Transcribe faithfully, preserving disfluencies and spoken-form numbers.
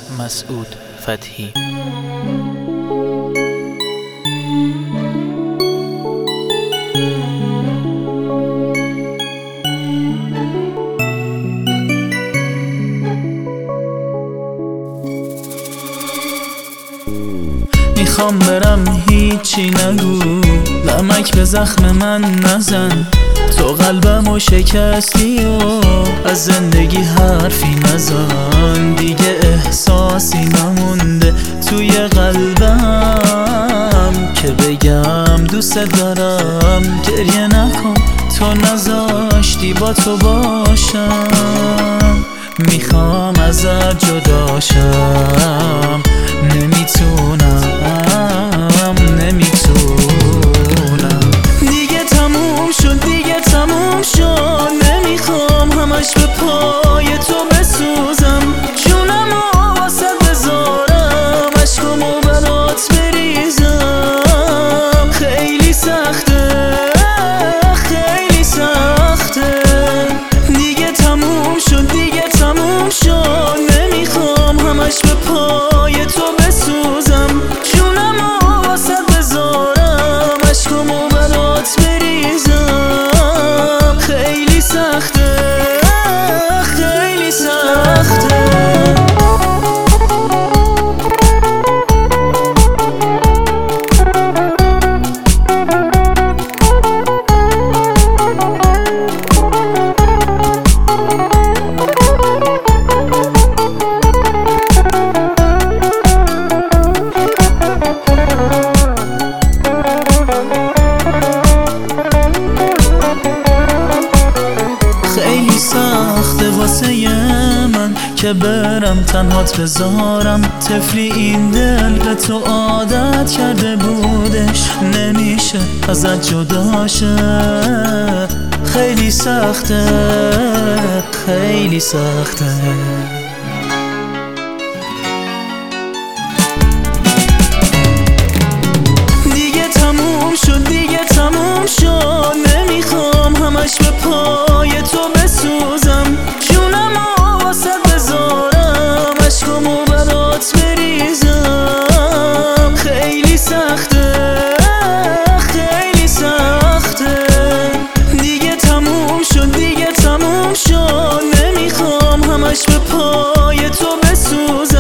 مسعود فتحی. میخوام برم هیچی نگو، نمک به زخم من نزن، تو قلبمو شکستی و از زندگی حرفی نزن. دیگه احساسی نمونده توی قلبم که بگم دوست دارم. گریه نکن، تو نذاشتی با تو باشم. میخوام ازت جداشم، نمیتونم نمیتونم دیگه تموم شد، دیگه تموم شد. نمیخوام همش به پای تو بسوزم، جونمو واسه بذارم، عشقمو برات بریزم. خیلی سخته، خیلی سخته. دیگه تموم شد، دیگه تموم شد. نمیخوام همش به پای تو بسوزم، جونمو واسه بذارم، عشقمو برات بریزم. خیلی سخته، خیلی سخته. خیلی سخته واسه من که برم تنهات بذارم. طفلی این دل به تو عادت کرده بودش، نمیشه ازت جدا شه. خیلی سخته، خیلی سخته. دیگه تموم شد، دیگه تموم شد. نمیخوام همش به پای تو بسوزم، جونمو واسه بذارم، عشقمو برات بریزم. خیلی سخته، خیلی سخته. دیگه تموم شد، دیگه تموم شد. نمیخوام همش به پای تو بسوزم.